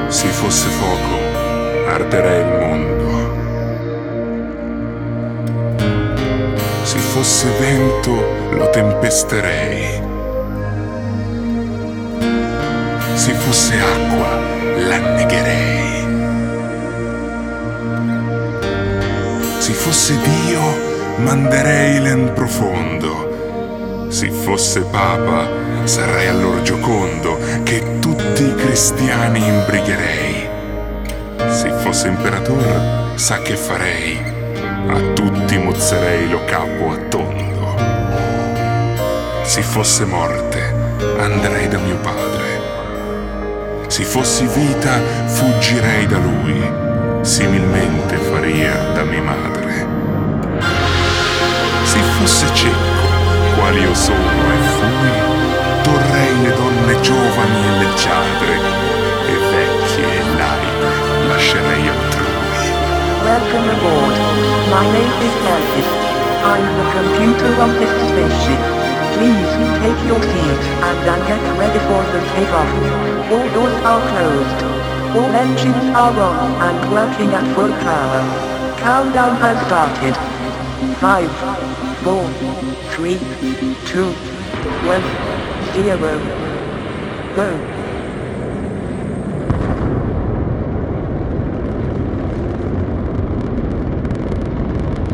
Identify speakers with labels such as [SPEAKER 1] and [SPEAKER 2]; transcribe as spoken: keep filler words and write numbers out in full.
[SPEAKER 1] Se fosse fuoco, arderei il mondo. Se fosse vento, lo tempesterei. Se fosse acqua, l'annegherei. Se fosse Dio, manderei len profondo. Se fosse Papa, sarei allor giocondo, che tutti i cristiani imbrigherei. Se fosse Imperator, sa che farei, a tutti mozzerei lo capo a tondo. Se fosse morte, andrei da mio padre. Se fossi vita, fuggirei da lui, similmente faria da mia madre. Se fosse cieco, qual io sono e fui, torrei le donne giovani e leggiadre, e vecchie e laide lascerei altrui.
[SPEAKER 2] Welcome aboard. My name is Mantis. I'm the computer of this spaceship. Please take your seat and then get ready for the takeoff. All doors are closed. All engines are on and working at full power. Countdown has started. Five, four, three, two, one, zero. Go.